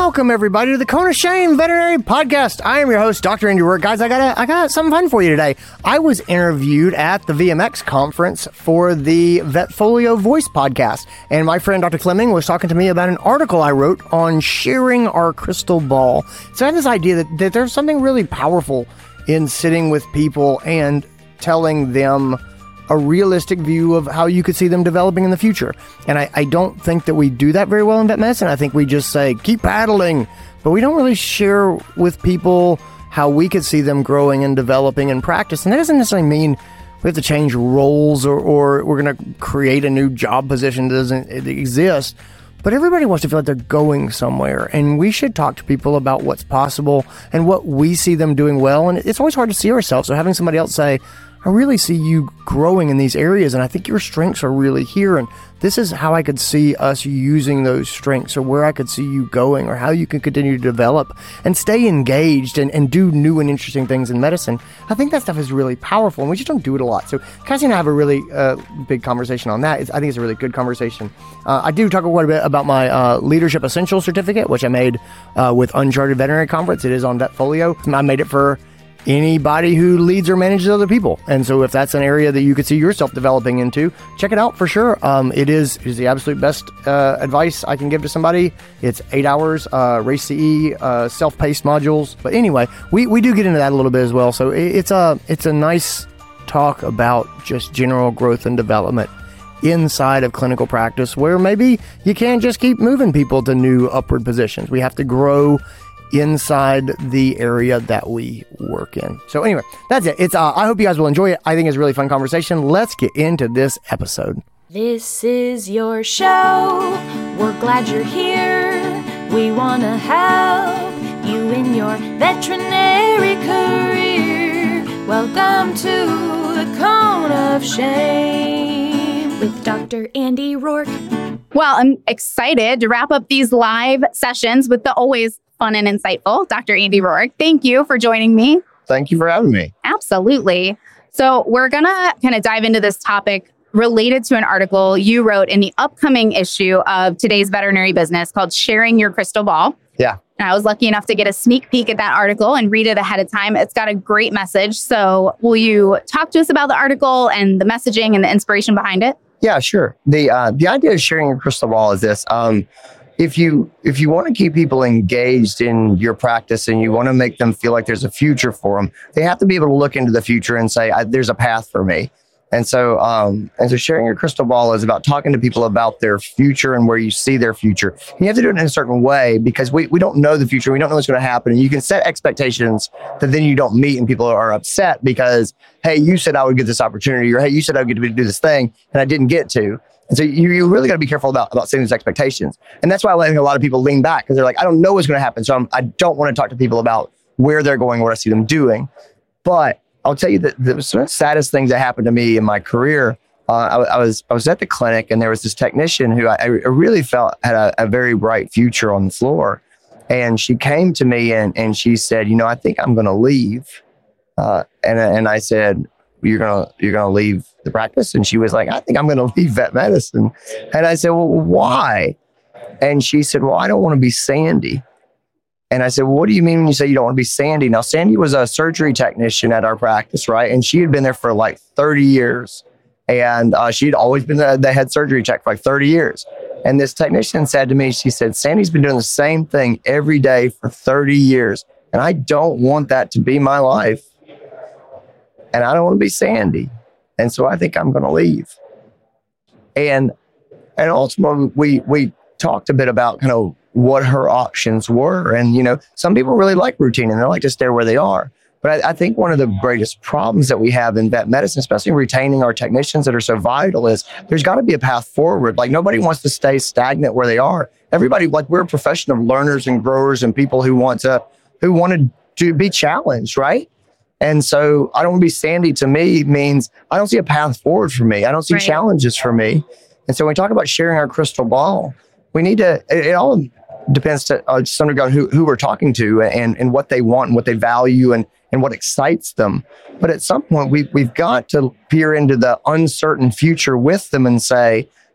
Welcome everybody to the Cone of Shame Veterinary Podcast. I am your host, Dr. Andy Roark. Guys, I got something fun for you today. I was interviewed at the VMX conference for the Vetfolio Voice podcast, and my friend Dr. Fleming was talking to me about an article I wrote on sharing our crystal ball. So I had this idea that there's something really powerful in sitting with people and telling them a realistic view of how you could see them developing in the future. And I don't think that we do that very well in vet medicine. I think we just say, keep paddling, but we don't really share with people how we could see them growing and developing in practice. And that doesn't necessarily mean we have to change roles or we're going to create a new job position that doesn't exist. But everybody wants to feel like they're going somewhere, and we should talk to people about what's possible and what we see them doing well. And it's always hard to see ourselves. So having somebody else say, I really see you growing in these areas, and I think your strengths are really here, and this is how I could see us using those strengths, or where I could see you going, or how you can continue to develop and stay engaged and do new and interesting things in medicine. I think that stuff is really powerful, and we just don't do it a lot. So Cassie and I have a really big conversation on that. I think it's a really good conversation. I do talk quite a bit about my Leadership Essentials certificate, which I made with Uncharted Veterinary Conference. It is on Vetfolio. I made it for anybody who leads or manages other people. And so if that's an area that you could see yourself developing into, check it out for sure. It is the absolute best advice I can give to somebody. It's 8 hours, Race CE, self-paced modules. But anyway, we do get into that a little bit as well. So it's a nice talk about just general growth and development inside of clinical practice, where maybe you can't just keep moving people to new upward positions. We have to grow inside the area that we work in. So anyway, that's it. I hope you guys will enjoy it. I think it's a really fun conversation. Let's get into this episode. This is your show. We're glad you're here. We want to help you in your veterinary career. Welcome to the Cone of Shame with Dr. Andy Roark. Well, I'm excited to wrap up these live sessions with the always fun and insightful Dr. Andy Roark. Thank you for joining me. Thank you for having me. Absolutely. So we're going to kind of dive into this topic related to an article you wrote in the upcoming issue of Today's Veterinary Business called Sharing Your Crystal Ball. Yeah. And I was lucky enough to get a sneak peek at that article and read it ahead of time. It's got a great message. So will you talk to us about the article and the messaging and the inspiration behind it? Yeah, sure. The idea of sharing your crystal ball is this. If you want to keep people engaged in your practice and you want to make them feel like there's a future for them, they have to be able to look into the future and say, there's a path for me. And so sharing your crystal ball is about talking to people about their future and where you see their future. And you have to do it in a certain way because we don't know the future. We don't know what's going to happen. And you can set expectations that then you don't meet and people are upset because, hey, you said I would get this opportunity, or hey, you said I would get to do this thing and I didn't get to. And so you really got to be careful about setting those expectations. And that's why I think a lot of people lean back because they're like, I don't know what's going to happen. So I don't want to talk to people about where they're going, what I see them doing. But I'll tell you that the sort of saddest things that happened to me in my career, I was at the clinic and there was this technician who I really felt had a very bright future on the floor. And she came to me and she said, I think I'm going to leave. And I said, you're gonna leave the practice? And she was like, I think I'm gonna leave vet medicine. And I said, well, why? And she said, well, I don't want to be Sandy. And I said, well, what do you mean when you say you don't want to be Sandy? Now, Sandy was a surgery technician at our practice, right? And she had been there for like 30 years. And she'd always been the head surgery tech for like 30 years. And this technician said to me, she said, Sandy's been doing the same thing every day for 30 years. And I don't want that to be my life. And I don't want to be Sandy. And so I think I'm going to leave. And ultimately, we talked a bit about kind of what her options were. And, some people really like routine and they like to stay where they are. But I think one of the greatest problems that we have in vet medicine, especially retaining our technicians that are so vital, is there's got to be a path forward. Like nobody wants to stay stagnant where they are. Everybody, like we're a profession of learners and growers and people who wanted to be challenged, right? And so I don't want to be Sandy to me means I don't see a path forward for me. I don't see challenges for me. And so when we talk about sharing our crystal ball, we need to, it all depends to some degree on who we're talking to and what they want and what they value and what excites them. But at some point we've got to peer into the uncertain future with them and say,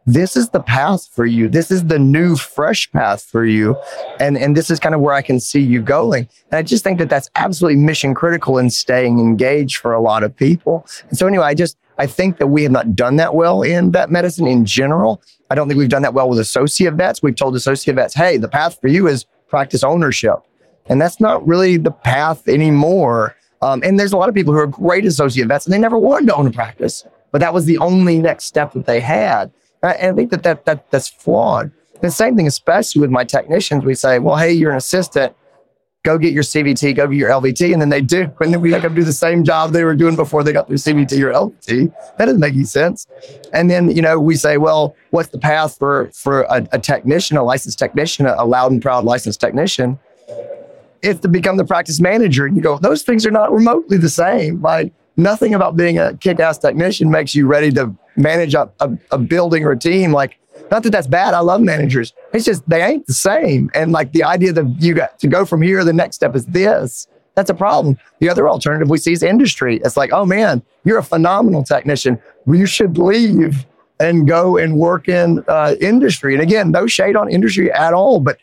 this is the path for you. This is the new, fresh path for you. And this is kind of where I can see you going. And I just think that that's absolutely mission critical in staying engaged for a lot of people. And so anyway, I think that we have not done that well in vet medicine in general. I don't think we've done that well with associate vets. We've told associate vets, hey, the path for you is practice ownership. And that's not really the path anymore. And there's a lot of people who are great associate vets and they never wanted to own a practice, but that was the only next step that they had. And I think that's flawed. The same thing, especially with my technicians, we say, well, hey, you're an assistant, go get your CVT, go get your LVT. And then they do. And then we make them do the same job they were doing before they got their CVT or LVT. That doesn't make any sense. And then, we say, well, what's the path for a technician, a licensed technician, a loud and proud licensed technician? It's to become the practice manager. And you go, those things are not remotely the same. Like, nothing about being a kick-ass technician makes you ready to manage a building or a team. Like, not that that's bad. I love managers. It's just, they ain't the same. And like the idea that you got to go from here, the next step is this. That's a problem. The other alternative we see is industry. It's like, oh man, you're a phenomenal technician. You should leave and go and work in industry. And again, no shade on industry at all, but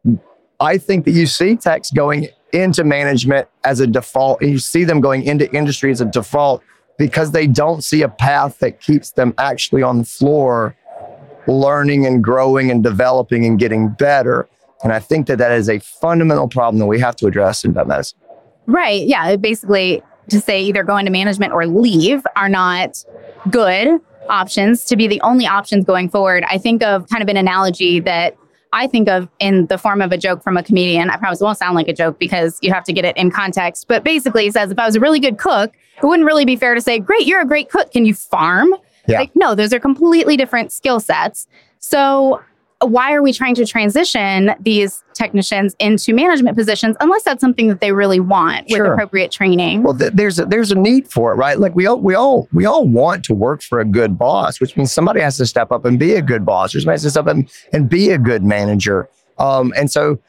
I think that you see techs going into management as a default, and you see them going into industry as a default because they don't see a path that keeps them actually on the floor learning and growing and developing and getting better. And I think that is a fundamental problem that we have to address in vet medicine. Right. Yeah. Basically, to say either go into management or leave are not good options to be the only options going forward. I think of kind of an analogy that I think of in the form of a joke from a comedian. I promise it won't sound like a joke because you have to get it in context. But basically, he says, if I was a really good cook, it wouldn't really be fair to say, great, you're a great cook. Can you farm? Yeah. Like, no, those are completely different skill sets. So why are we trying to transition these technicians into management positions unless that's something that they really want with appropriate training? Well, there's a need for it, right? Like we all want to work for a good boss, which means somebody has to step up and be a good boss, or somebody has to step up and be a good manager. And so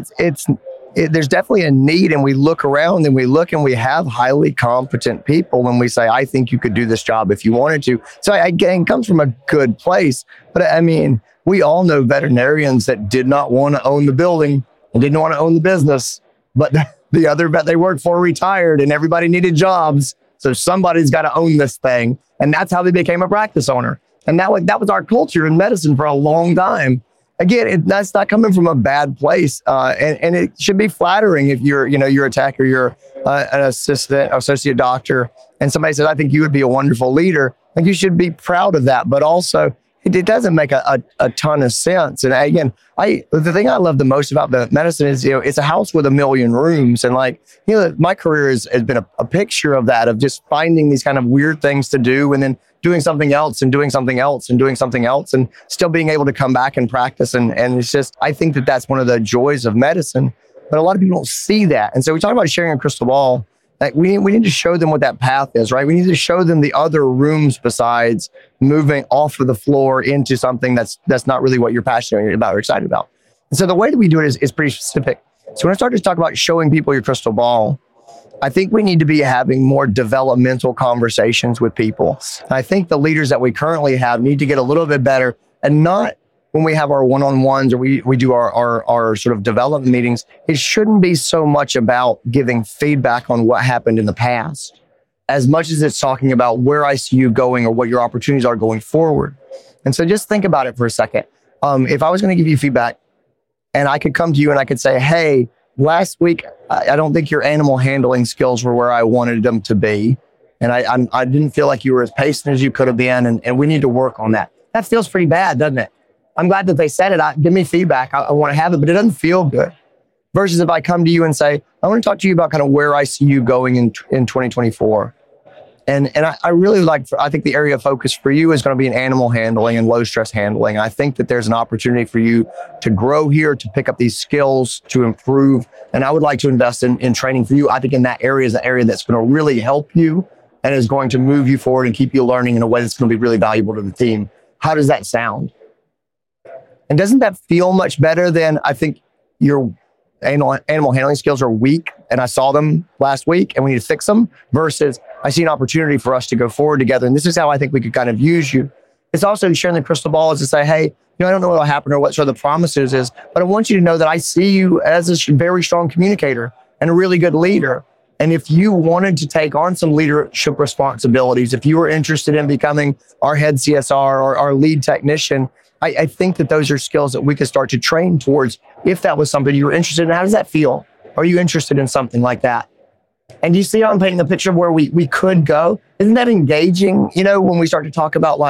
there's definitely a need, and we look around and we have highly competent people, and we say, I think you could do this job if you wanted to. So again, it comes from a good place, but I mean, we all know veterinarians that did not want to own the building and didn't want to own the business, but the other vet they worked for retired and everybody needed jobs. So somebody's got to own this thing. And that's how they became a practice owner. And that was our culture in medicine for a long time. Again, that's not coming from a bad place. And it should be flattering if you're a tech or you're an associate doctor, and somebody says, I think you would be a wonderful leader. Like, you should be proud of that, but also it doesn't make a ton of sense. And again, the thing I love the most about the medicine is, it's a house with a million rooms. And my career has been a picture of that, of just finding these kind of weird things to do and then doing something else and doing something else and doing something else and still being able to come back and practice. And it's just, I think that's one of the joys of medicine, but a lot of people don't see that. And so we talk about sharing a crystal ball. Like we need to show them what that path is, right? We need to show them the other rooms besides moving off of the floor into something that's not really what you're passionate about or excited about. And so the way that we do it is pretty specific. So when I started to talk about showing people your crystal ball, I think we need to be having more developmental conversations with people. And I think the leaders that we currently have need to get a little bit better, and not when we have our one-on-ones or we do our sort of development meetings, it shouldn't be so much about giving feedback on what happened in the past, as much as it's talking about where I see you going or what your opportunities are going forward. And so just think about it for a second. If I was going to give you feedback and I could come to you and I could say, hey, last week, I don't think your animal handling skills were where I wanted them to be. And I didn't feel like you were as patient as you could have been. And we need to work on that. That feels pretty bad, doesn't it? I'm glad that they said it. Give me feedback. I want to have it, but it doesn't feel good. Versus if I come to you and say, I want to talk to you about kind of where I see you going in 2024. And I really I think the area of focus for you is going to be in animal handling and low stress handling. I think that there's an opportunity for you to grow here, to pick up these skills, to improve. And I would like to invest in training for you. I think in that area is an area that's going to really help you and is going to move you forward and keep you learning in a way that's going to be really valuable to the team. How does that sound? And doesn't that feel much better than, I think your animal handling skills are weak and I saw them last week and we need to fix them, versus I see an opportunity for us to go forward together. And this is how I think we could kind of use you. It's also sharing the crystal ball is to say, hey, I don't know what will happen or what sort of the promises is, but I want you to know that I see you as a very strong communicator and a really good leader. And if you wanted to take on some leadership responsibilities, if you were interested in becoming our head CSR or our lead technician, I think that those are skills that we could start to train towards if that was something you were interested in. How does that feel? Are you interested in something like that? And you see how I'm painting a picture of where we could go? Isn't that engaging? When we start to talk about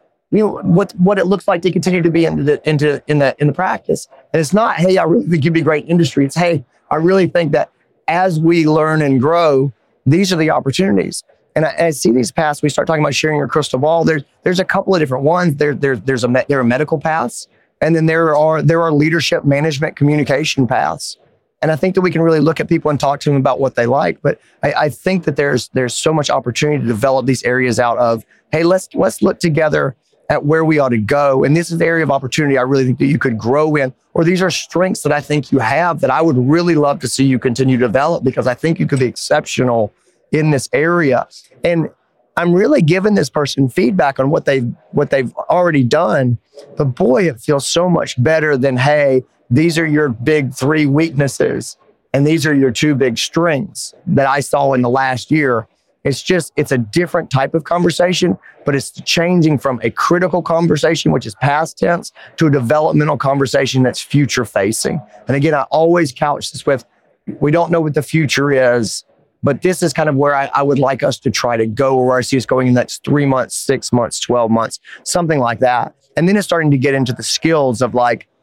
what it looks like to continue to be in the practice. And it's not, hey, I really think you'd be great in industry. It's, hey, I really think that as we learn and grow, these are the opportunities. And I see these paths. We start talking about sharing your crystal ball. There's a couple of different ones. There are medical paths, and then there are leadership, management, communication paths. And I think that we can really look at people and talk to them about what they like. But I think that there's so much opportunity to develop these areas out of, hey, let's look together at where we ought to go. And this is the area of opportunity I really think that you could grow in, or these are strengths that I think you have that I would really love to see you continue to develop, because I think you could be exceptional in this area. And I'm really giving this person feedback on what they've already done. But boy, it feels so much better than, hey, these are your big 3 weaknesses and these are your 2 big strengths that I saw in the last year. It's a different type of conversation, but it's changing from a critical conversation, which is past tense, to a developmental conversation that's future facing. And again, I always couch this with, we don't know what the future is, but this is kind of where I would like us to try to go, or where I see us going in the next 3 months, 6 months, 12 months, something like that. And then it's starting to get into the skills of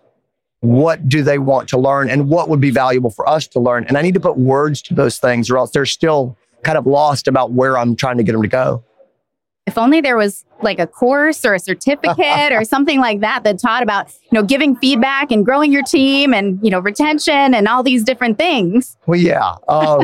what do they want to learn and what would be valuable for us to learn? And I need to put words to those things, or else they're still kind of lost about where I'm trying to get them to go. If only there was a course or a certificate or something like that taught about, giving feedback and growing your team and, retention and all these different things. Well, yeah.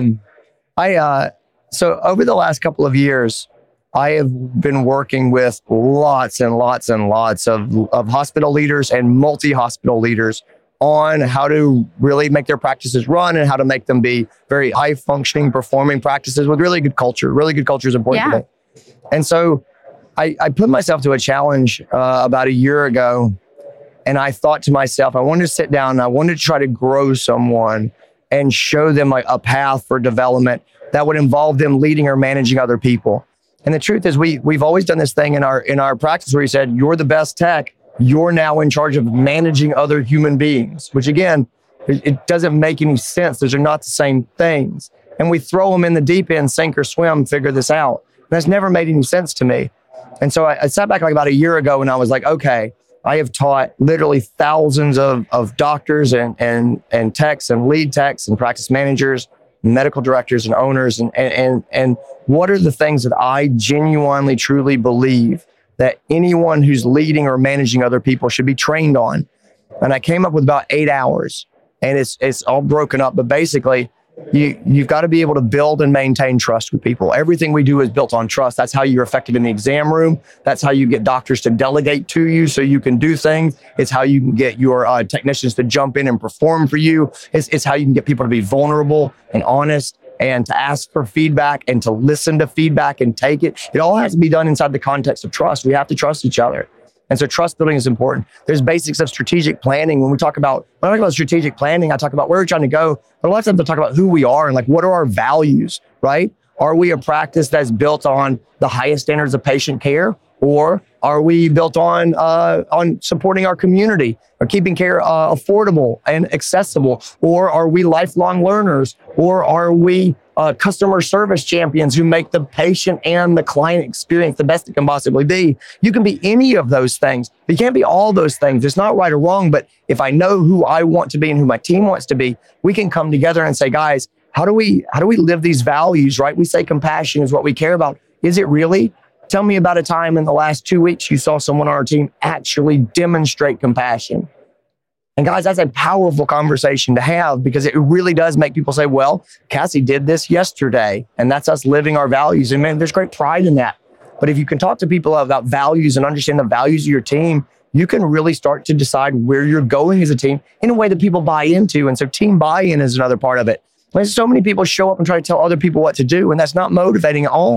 So over the last couple of years, I have been working with lots and lots and lots of hospital leaders and multi-hospital leaders on how to really make their practices run and how to make them be very high functioning, performing practices with really good culture. Really good culture is important to me. And so I put myself to a challenge about a year ago, and I thought to myself, I wanted to sit down and I wanted to try to grow someone and show them a path for development that would involve them leading or managing other people. And the truth is we've always done this thing in our practice where you said, you're the best tech. You're now in charge of managing other human beings, which again, it doesn't make any sense. Those are not the same things. And we throw them in the deep end, sink or swim, figure this out. That's never made any sense to me. And so I sat back about a year ago and I was like, okay, I have taught literally thousands of doctors and techs and lead techs and practice managers, medical directors and owners. And what are the things that I genuinely, truly believe that anyone who's leading or managing other people should be trained on? And I came up with about 8 hours, and it's all broken up. But basically, you've got to be able to build and maintain trust with people. Everything we do is built on trust. That's how you're effective in the exam room. That's how you get doctors to delegate to you so you can do things. It's how you can get your technicians to jump in and perform for you. It's how you can get people to be vulnerable and honest and to ask for feedback and to listen to feedback and take it. It all has to be done inside the context of trust. We have to trust each other. And so trust building is important. There's basics of strategic planning. When I talk about strategic planning, I talk about where we're trying to go. But a lot of times I talk about who we are and what are our values, right? Are we a practice that's built on the highest standards of patient care? Or are we built on supporting our community or keeping care affordable and accessible? Or are we lifelong learners? Or are we customer service champions who make the patient and the client experience the best it can possibly be? You can be any of those things. You can't be all those things. It's not right or wrong, but if I know who I want to be and who my team wants to be, we can come together and say, guys, how do we live these values, right? We say compassion is what we care about. Is it really? Tell me about a time in the last 2 weeks you saw someone on our team actually demonstrate compassion. And guys, that's a powerful conversation to have, because it really does make people say, well, Cassie did this yesterday, and that's us living our values. And man, there's great pride in that. But if you can talk to people about values and understand the values of your team, you can really start to decide where you're going as a team in a way that people buy into. And so team buy-in is another part of it. When so many people show up and try to tell other people what to do, and that's not motivating at all.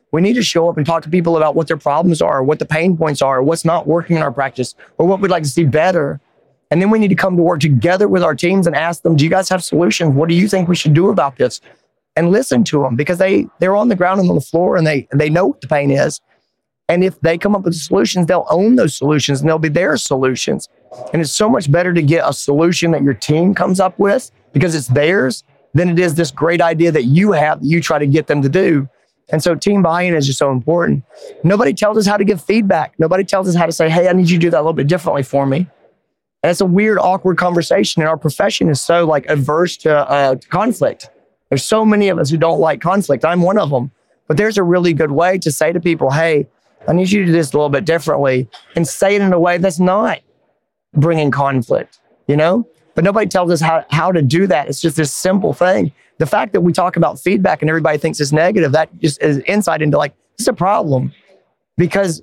We need to show up and talk to people about what their problems are, what the pain points are, what's not working in our practice, or what we'd like to see better. And then we need to come to work together with our teams and ask them, do you guys have solutions? What do you think we should do about this? And listen to them, because they're on the ground and on the floor, and they know what the pain is. And if they come up with solutions, they'll own those solutions and they'll be their solutions. And it's so much better to get a solution that your team comes up with because it's theirs than it is this great idea that you have that you try to get them to do. And so team buy-in is just so important. Nobody tells us how to give feedback. Nobody tells us how to say, hey, I need you to do that a little bit differently for me. And it's a weird, awkward conversation. And our profession is so averse to conflict. There's so many of us who don't like conflict. I'm one of them. But there's a really good way to say to people, hey, I need you to do this a little bit differently, and say it in a way that's not bringing conflict, But nobody tells us how to do that. It's just this simple thing. The fact that we talk about feedback and everybody thinks it's negative, that just is insight into it's a problem. Because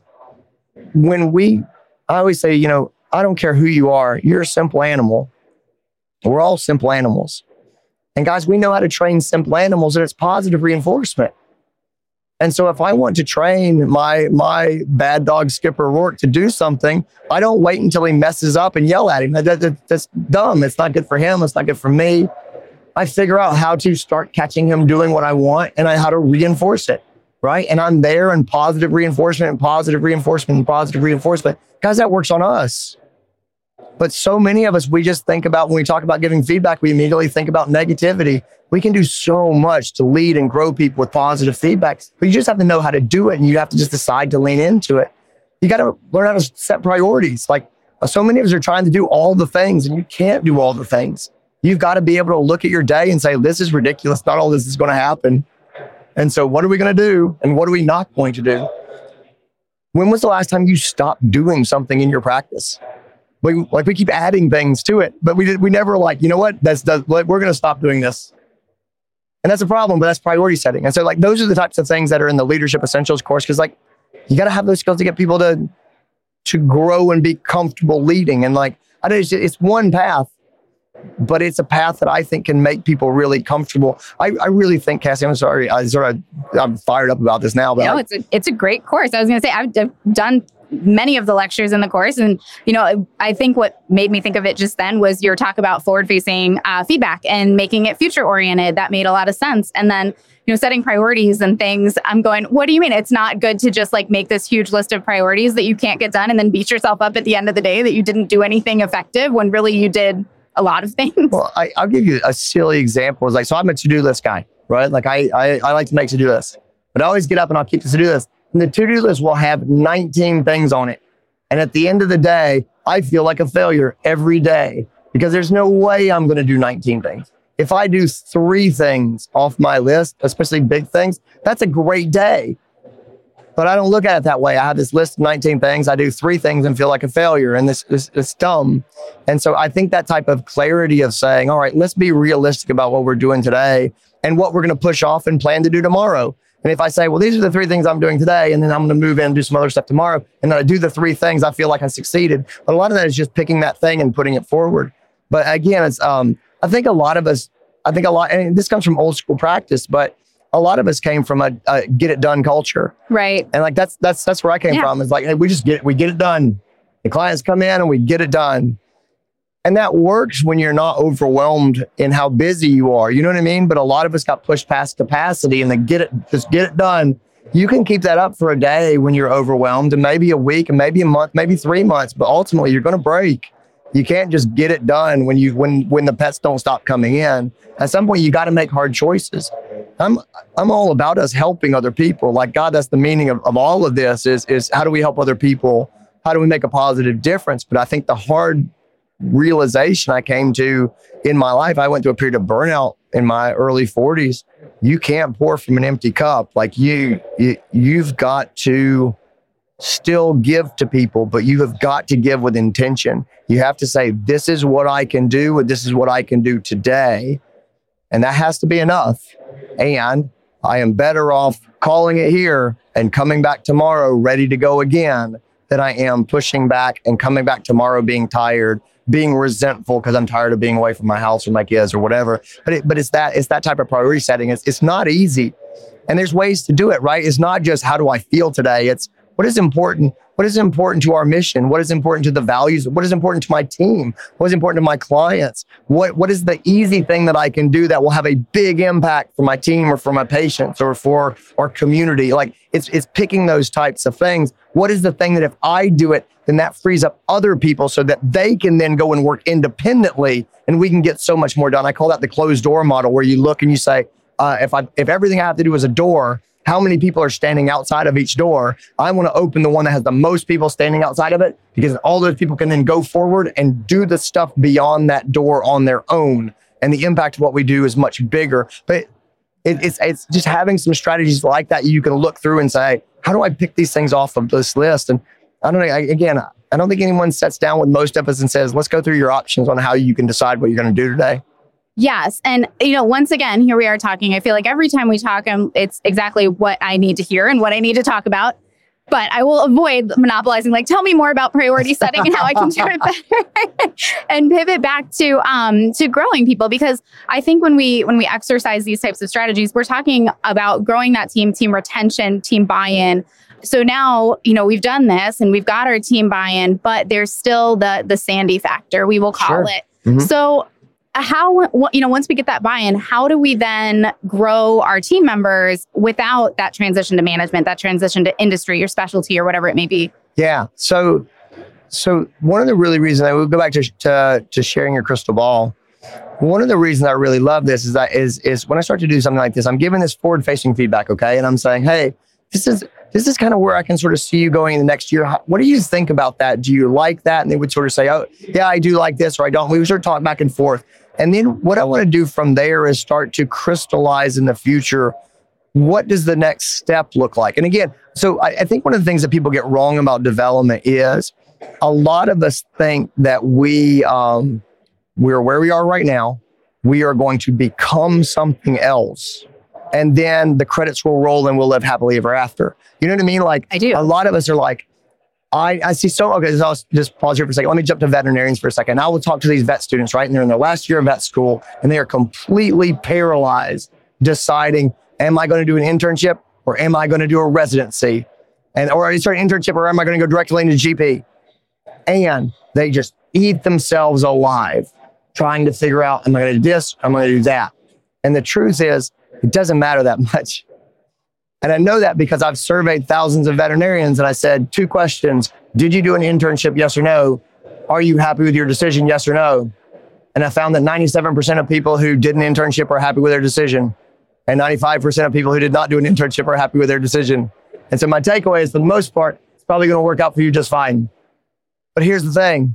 I always say, I don't care who you are, you're a simple animal. We're all simple animals. And guys, we know how to train simple animals, and it's positive reinforcement. And so if I want to train my bad dog Skipper Rourke to do something, I don't wait until he messes up and yell at him. That's dumb. It's not good for him. It's not good for me. I figure out how to start catching him doing what I want and how to reinforce it, right? And I'm there in positive reinforcement and positive reinforcement and positive reinforcement. Guys, that works on us. But so many of us, we just think about, when we talk about giving feedback, we immediately think about negativity. We can do so much to lead and grow people with positive feedback, but you just have to know how to do it, and you have to just decide to lean into it. You got to learn how to set priorities. So many of us are trying to do all the things, and you can't do all the things. You've got to be able to look at your day and say, this is ridiculous. Not all this is going to happen. And so what are we going to do? And what are we not going to do? When was the last time you stopped doing something in your practice? We keep adding things to it, but we never you know what? We're going to stop doing this. And that's a problem, but that's priority setting. And so those are the types of things that are in the Leadership Essentials course, because you got to have those skills to get people to grow and be comfortable leading. And I know it's one path, but it's a path that I think can make people really comfortable. I really think, Cassie, I'm sorry, I'm fired up about this now. But no, it's a great course. I was going to say, I've done many of the lectures in the course. And, I think what made me think of it just then was your talk about forward-facing feedback and making it future-oriented. That made a lot of sense. And then, setting priorities and things, I'm going, what do you mean? It's not good to just make this huge list of priorities that you can't get done and then beat yourself up at the end of the day that you didn't do anything effective when really you did a lot of things. Well, I'll give you a silly example. So I'm a to-do list guy, right? I like to make to-do lists, but I always get up and I'll keep the to-do list. And the to-do list will have 19 things on it. And at the end of the day, I feel like a failure every day because there's no way I'm going to do 19 things. If I do 3 things off my list, especially big things, that's a great day. But I don't look at it that way. I have this list of 19 things. I do 3 things and feel like a failure. And it's dumb. And so I think that type of clarity of saying, all right, let's be realistic about what we're doing today and what we're going to push off and plan to do tomorrow. And if I say, well, these are the 3 things I'm doing today, and then I'm going to move in and do some other stuff tomorrow, and then I do the 3 things, I feel like I succeeded. But a lot of that is just picking that thing and putting it forward. But again, it's I think a lot, and this comes from old school practice, but a lot of us came from a get it done culture. Right. And that's where I came from. It's hey, we get it done. The clients come in and we get it done. And that works when you're not overwhelmed in how busy you are. You know what I mean? But a lot of us got pushed past capacity and just get it done. You can keep that up for a day when you're overwhelmed, and maybe a week, and maybe a month, maybe 3 months, but ultimately you're going to break. You can't just get it done when the pets don't stop coming in. At some point, you got to make hard choices. I'm all about us helping other people. God, that's the meaning of all of this is how do we help other people? How do we make a positive difference? But I think the hard realization I came to in my life, I went through a period of burnout in my early 40s. You can't pour from an empty cup. You've got to still give to people, but you have got to give with intention. You have to say, this is what I can do, and this is what I can do today. And that has to be enough. And I am better off calling it here and coming back tomorrow ready to go again than I am pushing back and coming back tomorrow being tired, being resentful because I'm tired of being away from my house or my kids or whatever. But it's that type of priority setting. It's not easy. And there's ways to do it, right? It's not just how do I feel today? It's what is important. What is important to our mission? What is important to the values? What is important to my team? What is important to my clients? What is the easy thing that I can do that will have a big impact for my team or for my patients or for our community? Like it's picking those types of things. What is the thing that if I do it, then that frees up other people so that they can then go and work independently and we can get so much more done. I call that the closed door model, where you look and you say, if everything I have to do is a door, how many people are standing outside of each door? I want to open the one that has the most people standing outside of it, because all those people can then go forward and do the stuff beyond that door on their own. And the impact of what we do is much bigger. But it's just having some strategies like that you can look through and say, how do I pick these things off of this list? And I don't know, I don't think anyone sits down with most of us and says, let's go through your options on how you can decide what you're going to do today. Yes. And, once again, here we are talking. I feel like every time we talk, it's exactly what I need to hear and what I need to talk about. But I will avoid monopolizing, like, tell me more about priority setting and how I can do it better and pivot back to growing people. Because I think when we exercise these types of strategies, we're talking about growing that team retention, team buy-in. So now, we've done this and we've got our team buy-in, but there's still the Sandy factor, we will call it. Mm-hmm. So how, once we get that buy-in, how do we then grow our team members without that transition to management, that transition to industry or specialty or whatever it may be? Yeah. So one of the really reasons I will go back to sharing your crystal ball. One of the reasons I really love this is when I start to do something like this, I'm giving this forward-facing feedback, okay? And I'm saying, hey, this is kind of where I can sort of see you going in the next year. What do you think about that? Do you like that? And they would sort of say, oh, yeah, I do like this, or I don't. We would sort of talk back and forth. And then what I want to do from there is start to crystallize in the future, what does the next step look like? And again, so I think one of the things that people get wrong about development is a lot of us think that we're where we are right now. We are going to become something else. And then the credits will roll and we'll live happily ever after. You know what I mean? Like, I do. A lot of us are like, I see okay, so I'll just pause here for a second. Let me jump to veterinarians for a second. I will talk to these vet students, right? And they're in their last year of vet school and they are completely paralyzed deciding, am I going to do an internship or am I going to do a residency? Or I start an internship or am I going to go directly into GP? And they just eat themselves alive trying to figure out, am I going to do this? Am I going to do that? And the truth is, it doesn't matter that much. And I know that because I've surveyed thousands of veterinarians and I said 2 questions. Did you do an internship? Yes or no? Are you happy with your decision? Yes or no? And I found that 97% of people who did an internship are happy with their decision. And 95% of people who did not do an internship are happy with their decision. And so my takeaway is, for the most part, it's probably going to work out for you just fine. But here's the thing.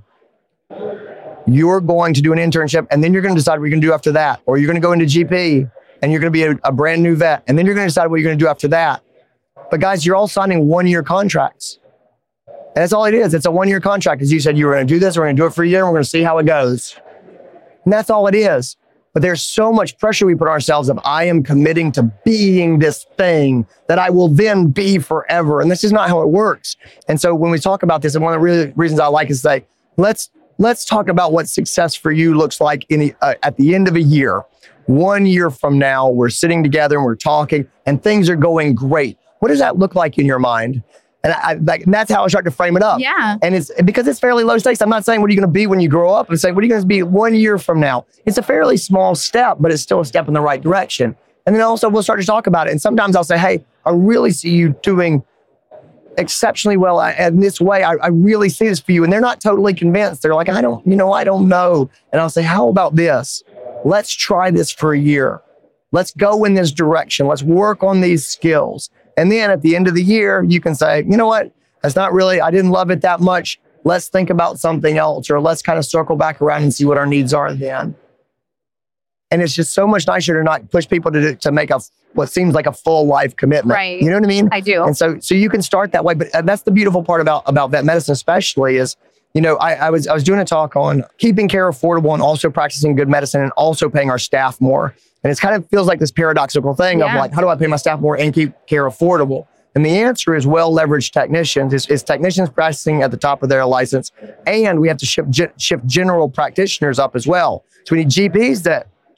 You're going to do an internship and then you're going to decide what you're going to do after that. Or you're going to go into GP and you're going to be a brand new vet. And then you're going to decide what you're going to do after that. But guys, you're all signing 1-year contracts. And that's all it is. It's a 1-year contract. As you said, you were going to do this, we're going to do it for a year, and we're going to see how it goes. And that's all it is. But there's so much pressure we put on ourselves of, I am committing to being this thing that I will then be forever. And this is not how it works. And so when we talk about this, and one of the reasons I like is say, let's talk about what success for you looks like at the end of a year. 1 year from now, we're sitting together and we're talking and things are going great. What does that look like in your mind? And that's how I start to frame it up. Yeah. And it's because it's fairly low stakes. I'm not saying what are you going to be when you grow up. I'm saying what are you going to be 1 year from now? It's a fairly small step, but it's still a step in the right direction. And then also we'll start to talk about it. And sometimes I'll say, hey, I really see you doing exceptionally well in this way. I really see this for you. And they're not totally convinced. They're like, I don't know. And I'll say, how about this? Let's try this for a year. Let's go in this direction. Let's work on these skills. And then at the end of the year, you can say, you know what? That's not really, I didn't love it that much. Let's think about something else, or let's kind of circle back around and see what our needs are then. And it's just so much nicer to not push people to make what seems like a full life commitment. Right. You know what I mean? I do. And so you can start that way. But that's the beautiful part about vet medicine, especially is, I was doing a talk on keeping care affordable and also practicing good medicine and also paying our staff more. And it kind of feels like this paradoxical thing of like, how do I pay my staff more and keep care affordable? And the answer is well-leveraged technicians. Is technicians practicing at the top of their license. And we have to shift general practitioners up as well. So we need GPs that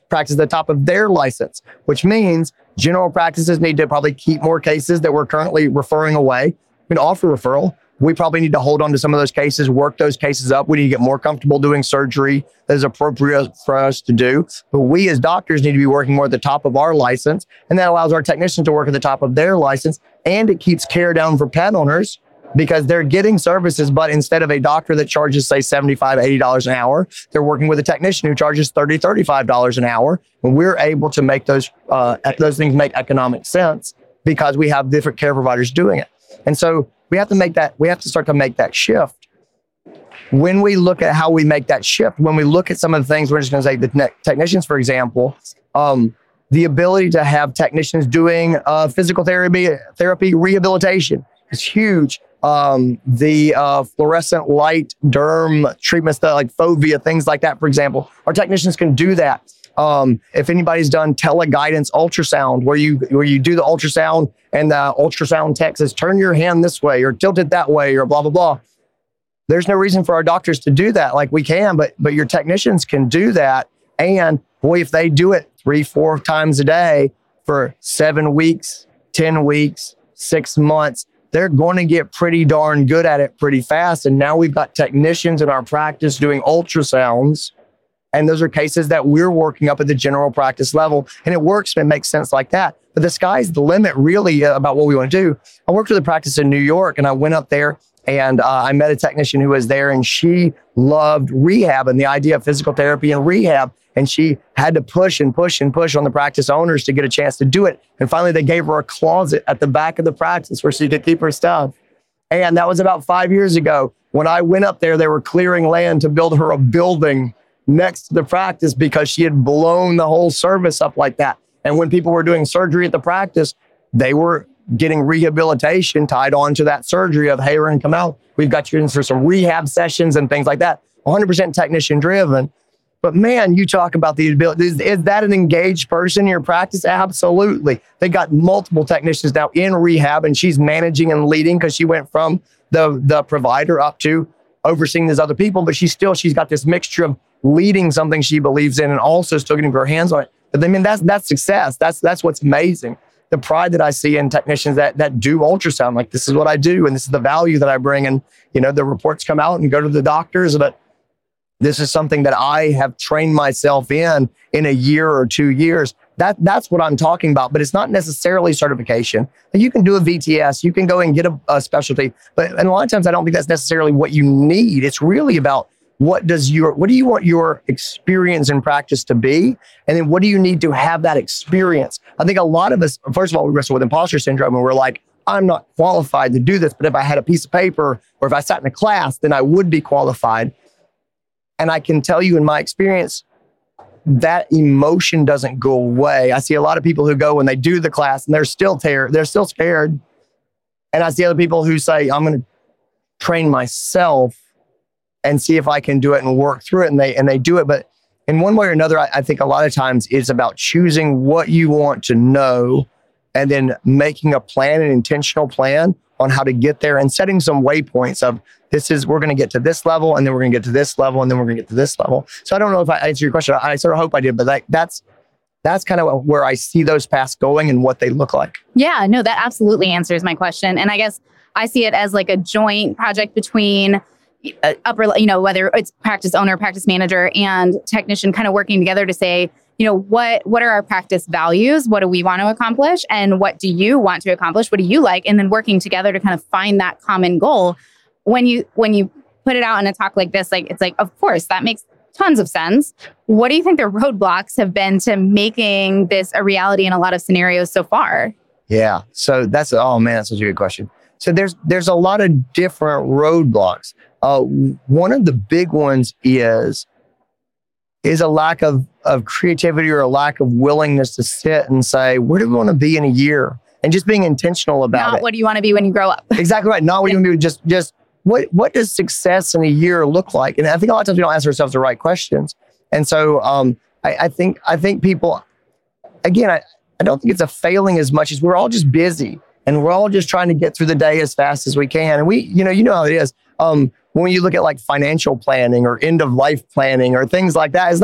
practice at the top of their license, which means general practices need to probably keep more cases that we're currently referring away. We can offer referral. We probably need to hold on to some of those cases, work those cases up. We need to get more comfortable doing surgery that is appropriate for us to do. But we as doctors need to be working more at the top of our license. And that allows our technicians to work at the top of their license. And it keeps care down for pet owners because they're getting services. But instead of a doctor that charges, say, $75, $80 an hour, they're working with a technician who charges $30, $35 an hour. And we're able to make those things make economic sense because we have different care providers doing it. And so we have to start to make that shift. When we look at how we make that shift, when we look at some of the things, we're just going to say the technicians, for example, the ability to have technicians doing physical therapy rehabilitation is huge. The fluorescent light derm treatments that like fovea, things like that, for example, our technicians can do that. If anybody's done teleguidance ultrasound, where you do the ultrasound and the ultrasound tech says, turn your hand this way or tilt it that way or blah, blah, blah. There's no reason for our doctors to do that. Like we can, but your technicians can do that. And boy, if they do it 3-4 times a day for 7 weeks, 10 weeks, 6 months, they're going to get pretty darn good at it pretty fast. And now we've got technicians in our practice doing ultrasounds. And those are cases that we're working up at the general practice level. And it works and it makes sense like that. But the sky's the limit really about what we want to do. I worked with a practice in New York and I went up there and I met a technician who was there and she loved rehab and the idea of physical therapy and rehab. And she had to push and push and push on the practice owners to get a chance to do it. And finally, they gave her a closet at the back of the practice where she could keep her stuff. And that was about 5 years ago. When I went up there, they were clearing land to build her a building next to the practice because she had blown the whole service up like that. And when people were doing surgery at the practice, they were getting rehabilitation tied on to that surgery of, hey, we're going to come out. We've got you in for some rehab sessions and things like that. 100% technician driven. But man, you talk about the ability. Is that an engaged person in your practice? Absolutely. They got multiple technicians now in rehab and she's managing and leading because she went from the provider up to overseeing these other people. But she's got this mixture of leading something she believes in and also still getting her hands on it. But I mean, that's success. That's what's amazing. The pride that I see in technicians that do ultrasound, like this is what I do and this is the value that I bring. And, you know, the reports come out and go to the doctors, but this is something that I have trained myself in a year or 2 years. That's what I'm talking about, but it's not necessarily certification. You can do a VTS, you can go and get a specialty, and a lot of times I don't think that's necessarily what you need. It's really about what do you want your experience in practice to be? And then what do you need to have that experience? I think a lot of us, first of all, we wrestle with imposter syndrome and we're like, I'm not qualified to do this, but if I had a piece of paper or if I sat in a class, then I would be qualified. And I can tell you in my experience, that emotion doesn't go away. I see a lot of people who go when they do the class and they're still scared. And I see other people who say, I'm going to train myself and see if I can do it and work through it. And they do it. But in one way or another, I think a lot of times it's about choosing what you want to know and then making a plan, an intentional plan on how to get there and setting some waypoints of we're going to get to this level and then we're going to get to this level and then we're going to get to this level. So I don't know if I answered your question. I sort of hope I did, but that's kind of where I see those paths going and what they look like. Yeah, no, that absolutely answers my question. And I guess I see it as like a joint project between whether it's practice owner, practice manager, and technician kind of working together to say, what are our practice values? What do we want to accomplish? And what do you want to accomplish? What do you like? And then working together to kind of find that common goal. When you put it out in a talk like this, it's like, of course, that makes tons of sense. What do you think the roadblocks have been to making this a reality in a lot of scenarios so far? Yeah. So that's such a good question. So there's a lot of different roadblocks. One of the big ones is a lack of creativity or a lack of willingness to sit and say, where do we want to be in a year? And just being intentional about it. Not what do you want to be when you grow up? Exactly right. Not what you want to be, just what does success in a year look like? And I think a lot of times we don't ask ourselves the right questions. And so I think people, again, I don't think it's a failing as much as we're all just busy and we're all just trying to get through the day as fast as we can. And we, you know how it is. When you look at like financial planning or end of life planning or things like that, it's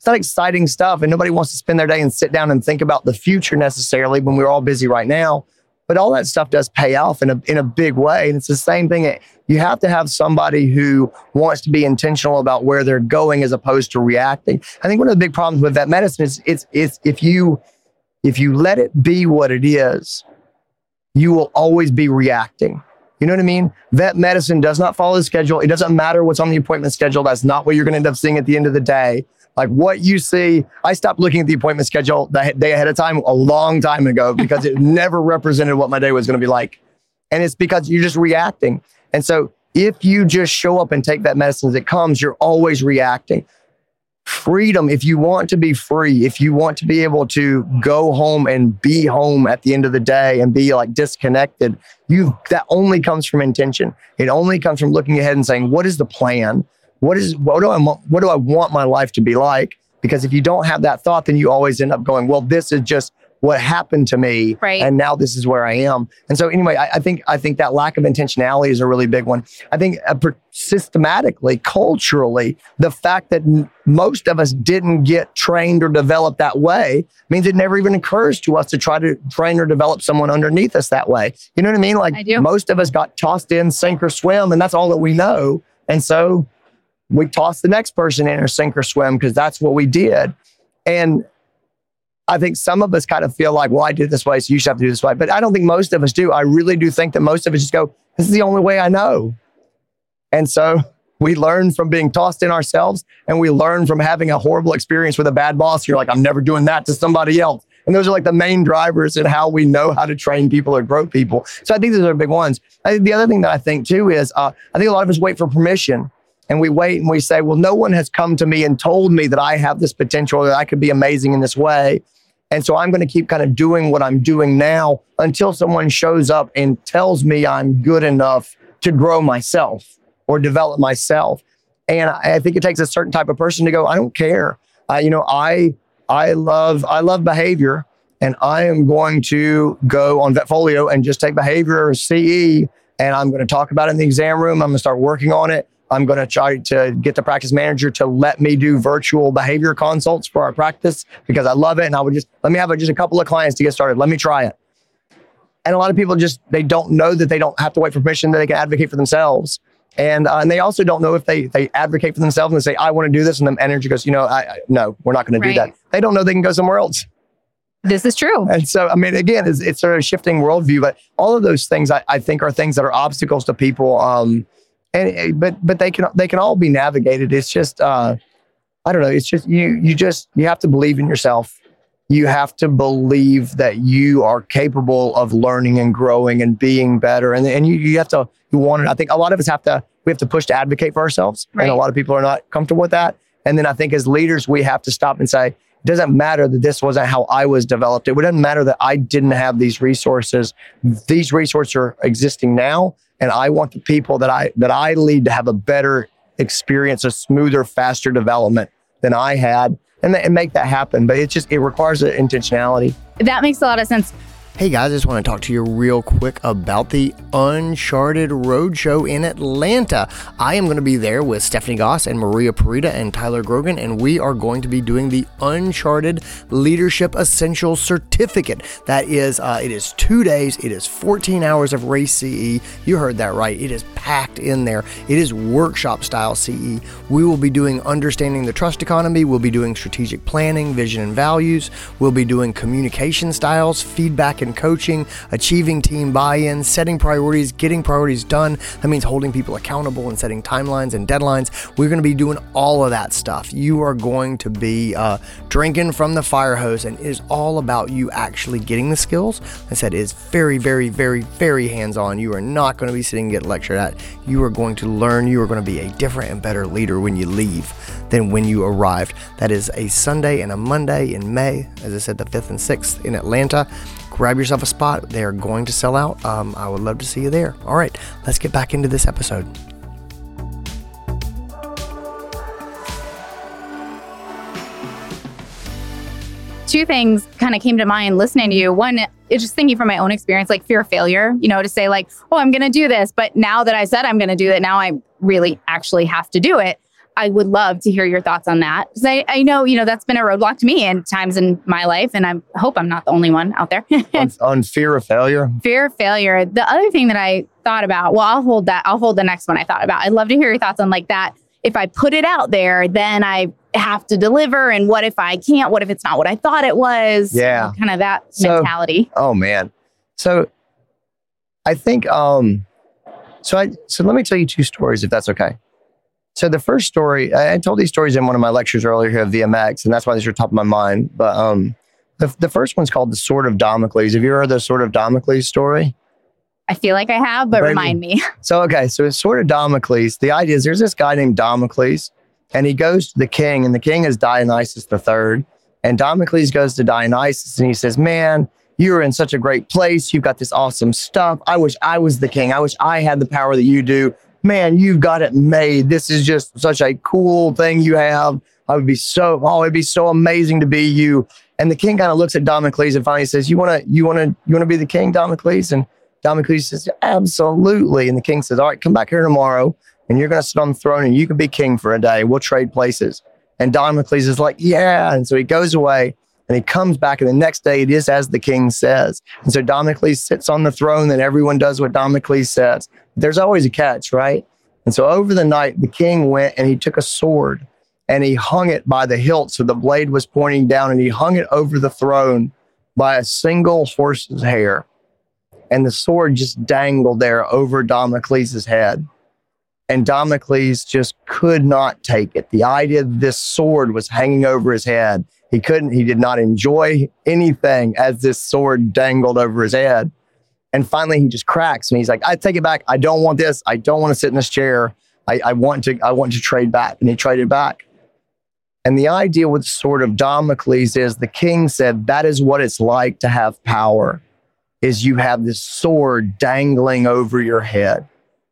it's not exciting stuff. And nobody wants to spend their day and sit down and think about the future necessarily when we're all busy right now. But all that stuff does pay off in a big way. And it's the same thing. You have to have somebody who wants to be intentional about where they're going as opposed to reacting. I think one of the big problems with vet medicine is if you let it be what it is, you will always be reacting. You know what I mean? Vet medicine does not follow the schedule. It doesn't matter what's on the appointment schedule. That's not what you're going to end up seeing at the end of the day. Like what you see, I stopped looking at the appointment schedule the day ahead of time a long time ago because it never represented what my day was going to be like. And it's because you're just reacting. And so if you just show up and take that medicine as it comes, you're always reacting. Freedom, if you want to be free, if you want to be able to go home and be home at the end of the day and be like disconnected, that only comes from intention. It only comes from looking ahead and saying, what is the plan? What do I want my life to be like? Because if you don't have that thought, then you always end up going, well, this is just what happened to me. Right. And now this is where I am. And so anyway, I think that lack of intentionality is a really big one. I think systematically, culturally, the fact that most of us didn't get trained or developed that way means it never even occurs to us to try to train or develop someone underneath us that way. You know what I mean? Like most of us got tossed in, sink or swim, and that's all that we know. And so we toss the next person in or sink or swim because that's what we did. And I think some of us kind of feel like, well, I did it this way, so you should have to do it this way. But I don't think most of us do. I really do think that most of us just go, this is the only way I know. And so we learn from being tossed in ourselves, and we learn from having a horrible experience with a bad boss. You're like, I'm never doing that to somebody else. And those are like the main drivers in how we know how to train people or grow people. So I think those are big ones. I think the other thing that I think too is, I think a lot of us wait for permission. And we wait and we say, well, no one has come to me and told me that I have this potential, that I could be amazing in this way. And so I'm going to keep kind of doing what I'm doing now until someone shows up and tells me I'm good enough to grow myself or develop myself. And I think it takes a certain type of person to go, I don't care. I love behavior, and I am going to go on Vetfolio and just take behavior or CE, and I'm going to talk about it in the exam room. I'm going to start working on it. I'm going to try to get the practice manager to let me do virtual behavior consults for our practice because I love it. And I would let me have just a couple of clients to get started. Let me try it. And a lot of people they don't know that they don't have to wait for permission, that they can advocate for themselves. And they also don't know if they advocate for themselves and they say, I want to do this. And the energy goes, no, we're not going to do that. They don't know they can go somewhere else. This is true. And so, I mean, again, it's sort of shifting worldview, but all of those things I think are things that are obstacles to people. But they can all be navigated. It's just, I don't know. It's just, you have to believe in yourself. You have to believe that you are capable of learning and growing and being better. And you have to, you want it. I think a lot of us we have to push to advocate for ourselves. Right. And a lot of people are not comfortable with that. And then I think as leaders, we have to stop and say, it doesn't matter that this wasn't how I was developed. It doesn't matter that I didn't have these resources. These resources are existing now. And I want the people that I lead to have a better experience, a smoother, faster development than I had, and make that happen. But it requires an intentionality. That makes a lot of sense. Hey guys, I just want to talk to you real quick about the Uncharted Roadshow in Atlanta. I am going to be there with Stephanie Goss and Maria Parita and Tyler Grogan, and we are going to be doing the Uncharted Leadership Essentials Certificate. That is, it is 2 days. It is 14 hours of race CE. You heard that right. It is packed in there. It is workshop style CE. We will be doing Understanding the Trust Economy. We'll be doing strategic planning, vision and values. We'll be doing communication styles, feedback and coaching, achieving team buy-in, setting priorities, getting priorities done. That means holding people accountable and setting timelines and deadlines. We're going to be doing all of that stuff. You are going to be drinking from the fire hose, and it is all about you actually getting the skills. Like I said, it is very, very, very, very hands-on. You are not going to be sitting and get lectured at. You are going to learn. You are going to be a different and better leader when you leave than when you arrived. That is a Sunday and a Monday in May, as I said, the 5th and 6th in Atlanta. Grab yourself a spot. They are going to sell out. I would love to see you there. All right, let's get back into this episode. Two things kind of came to mind listening to you. One, it's just thinking from my own experience, like fear of failure, to say like, oh, I'm going to do this. But now that I said I'm going to do it, now I really actually have to do it. I would love to hear your thoughts on that. Because I know, that's been a roadblock to me in times in my life. And I hope I'm not the only one out there. on fear of failure? Fear of failure. The other thing that I thought about, well, I'll hold the next one I thought about. I'd love to hear your thoughts on like that. If I put it out there, then I have to deliver. And what if I can't? What if it's not what I thought it was? Yeah. Kind of that mentality. Oh, man. So I think, so let me tell you 2 stories, if that's okay. So the first story, I told these stories in one of my lectures earlier here at VMX, and that's why these are top of my mind. But the first one's called the Sword of Damocles. Have you heard the Sword of Damocles story? I feel like I have, but remind me. So, okay. So it's Sword of Damocles. The idea is there's this guy named Damocles, and he goes to the king, and the king is Dionysus III. And Damocles goes to Dionysus, and he says, man, you're in such a great place. You've got this awesome stuff. I wish I was the king. I wish I had the power that you do. Man, you've got it made. This is just such a cool thing you have. It'd be so amazing to be you. And the king kind of looks at Damocles and finally says, you want to be the king, Damocles? And Damocles says, absolutely. And the king says, all right, come back here tomorrow and you're going to sit on the throne and you can be king for a day. We'll trade places. And Damocles is like, yeah. And so he goes away. And he comes back, and the next day it is as the king says. And so Damocles sits on the throne, and everyone does what Damocles says. There's always a catch, right? And so over the night, the king went and he took a sword and he hung it by the hilt, so the blade was pointing down, and he hung it over the throne by a single horse's hair. And the sword just dangled there over Damocles' head. And Damocles just could not take it. The idea that this sword was hanging over his head. He did not enjoy anything as this sword dangled over his head. And finally he just cracks and he's like, I take it back. I don't want this. I don't want to sit in this chair. I want to trade back. And he traded back. And the idea with the Sword of Damocles is the king said, that is what it's like to have power, is you have this sword dangling over your head.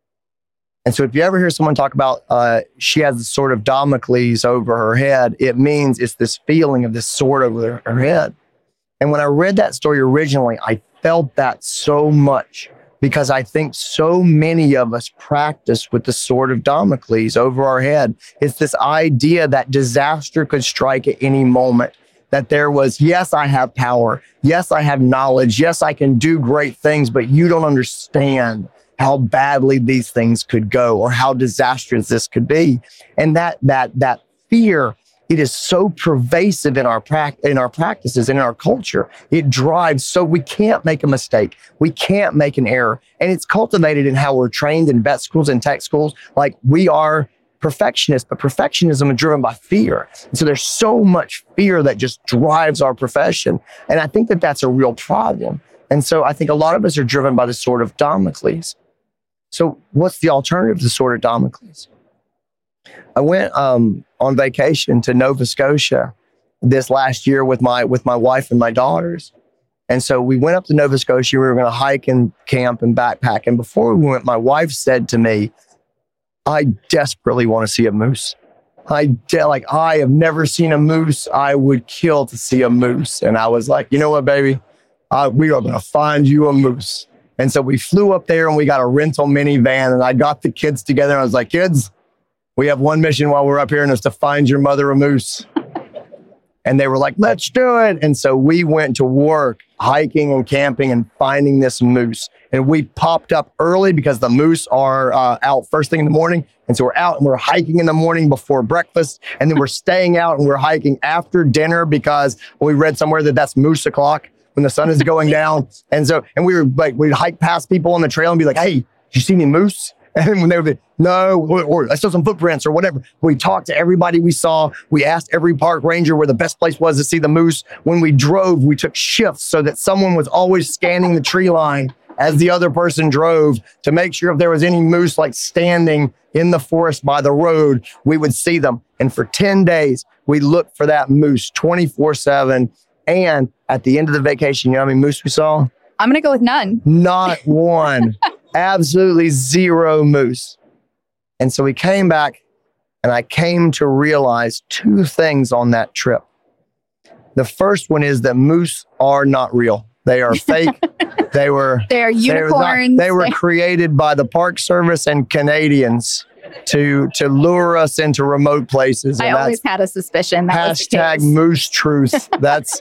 And so if you ever hear someone talk about she has the Sword of Damocles over her head, it means it's this feeling of this sword over her head. And when I read that story originally, I felt that so much because I think so many of us practice with the Sword of Damocles over our head. It's this idea that disaster could strike at any moment. That there was, yes, I have power. Yes, I have knowledge. Yes, I can do great things, but you don't understand how badly these things could go or how disastrous this could be. And that fear, it is so pervasive in our practices and in our culture. It drives, so we can't make a mistake. We can't make an error. And it's cultivated in how we're trained in vet schools and tech schools. Like we are perfectionists, but perfectionism is driven by fear. And so there's so much fear that just drives our profession. And I think that that's a real problem. And so I think a lot of us are driven by the Sword of Damocles. So what's the alternative to the Sword of Damocles? I went on vacation to Nova Scotia this last year with my wife and my daughters. And so we went up to Nova Scotia. We were going to hike and camp and backpack. And before we went, my wife said to me, I desperately want to see a moose. I have never seen a moose. I would kill to see a moose. And I was like, you know what, baby? We are going to find you a moose. And so we flew up there and we got a rental minivan and I got the kids together. And I was like, kids, we have one mission while we're up here and it's to find your mother a moose. And they were like, let's do it. And so we went to work hiking and camping and finding this moose. And we popped up early because the moose are out first thing in the morning. And so we're out and we're hiking in the morning before breakfast. And then we're staying out and we're hiking after dinner because we read somewhere that that's moose o'clock when the sun is going down. And we were like, we'd hike past people on the trail and be like, hey, did you see any moose? And when they would be, no, or I saw some footprints or whatever. We talked to everybody we saw. We asked every park ranger where the best place was to see the moose. When we drove, we took shifts so that someone was always scanning the tree line as the other person drove to make sure if there was any moose like standing in the forest by the road, we would see them. And for 10 days, we looked for that moose 24/7. And at the end of the vacation, you know how many moose we saw? I'm going to go with none. Not one. Absolutely zero moose. And so we came back and I came to realize two things on that trip. The first one is that moose are not real. They are fake. They're unicorns. They were created by the Park Service and Canadians. to lure us into remote places. I always had a suspicion that was the hashtag case. moose truth.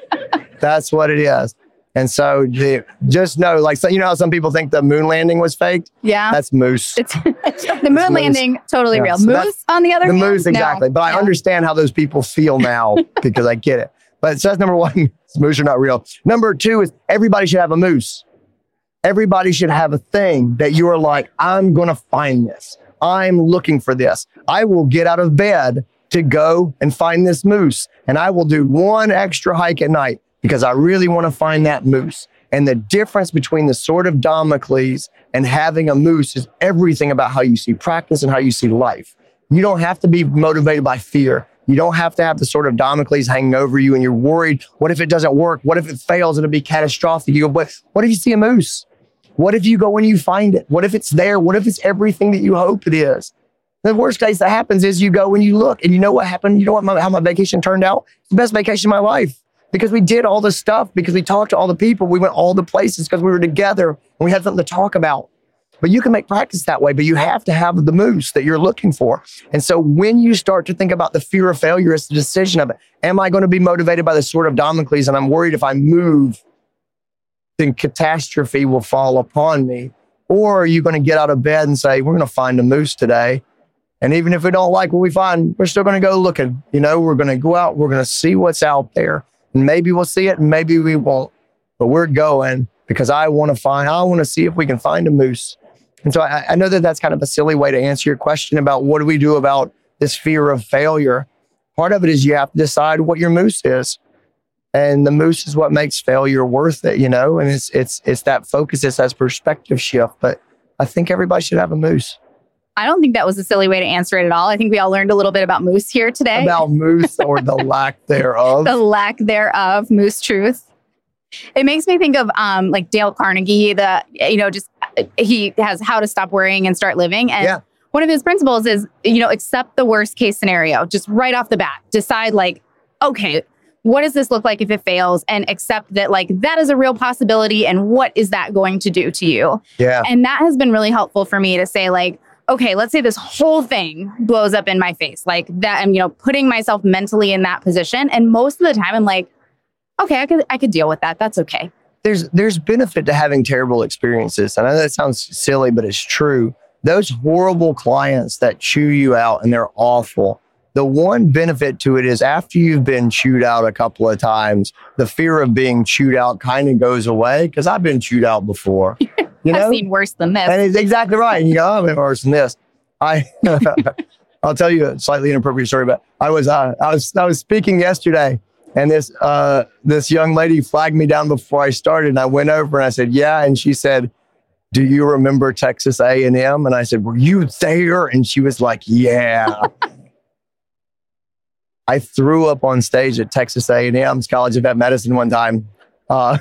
That's what it is. And so just know, like, so, you know how some people think the moon landing was faked? Yeah. That's moose. It's the moon landing, totally Yeah, real. so Moose, on the other The hand? moose, exactly. No. But I Yeah. understand how those people feel now because I get it. But so that's number one, moose are not real. Number two is everybody should have a moose. Everybody should have a thing that you are like, I'm going to find this. I'm looking for this. I will get out of bed to go and find this moose. And I will do one extra hike at night because I really want to find that moose. And the difference between the sword of Damocles and having a moose is everything about how you see practice and how you see life. You don't have to be motivated by fear. You don't have to have the sword of Damocles hanging over you and you're worried. What if it doesn't work? What if it fails? It'll be catastrophic. You go, what if you see a moose? What if you go and you find it? What if it's there? What if it's everything that you hope it is? The worst case that happens is you go and you look and you know what happened? You know how my vacation turned out? It's the best vacation of my life because we did all the stuff, because we talked to all the people. We went all the places because we were together and we had something to talk about. But you can make practice that way, but you have to have the moose that you're looking for. And so when you start to think about the fear of failure, it's the decision of it. Am I going to be motivated by the sword of Damocles and I'm worried if I move, then catastrophe will fall upon me? Or are you going to get out of bed and say, we're going to find a moose today? And even if we don't like what we find, we're still going to go looking. You know, we're going to go out, we're going to see what's out there. And maybe we'll see it and maybe we won't. But we're going because I want to see if we can find a moose. And so I know that that's kind of a silly way to answer your question about what do we do about this fear of failure. Part of it is you have to decide what your moose is. And the moose is what makes failure worth it, you know, and it's that focus, it's that perspective shift. But I think everybody should have a moose. I don't think that was a silly way to answer it at all. I think we all learned a little bit about moose here today. About moose or the lack thereof. The lack thereof, moose truth. It makes me think of like Dale Carnegie, he has How to Stop Worrying and Start Living. And one of his principles is, accept the worst case scenario, just right off the bat. Decide like, okay, what does this look like if it fails? And accept that like that is a real possibility. And what is that going to do to you? Yeah. And that has been really helpful for me to say like, okay, let's say this whole thing blows up in my face like that. I'm, putting myself mentally in that position. And most of the time I'm like, okay, I could deal with that. That's okay. There's benefit to having terrible experiences. I know that sounds silly, but it's true. Those horrible clients that chew you out and they're awful. The one benefit to it is after you've been chewed out a couple of times, the fear of being chewed out kind of goes away because I've been chewed out before. You know? I've seen worse than this. And it's exactly right. And you go, I've been worse than this. I'll tell you a slightly inappropriate story, but I was speaking yesterday. And this young lady flagged me down before I started, and I went over and I said, yeah. And she said, do you remember Texas A&M? And I said, were you there? And she was like, yeah. I threw up on stage at Texas A&M's College of Vet Medicine one time. I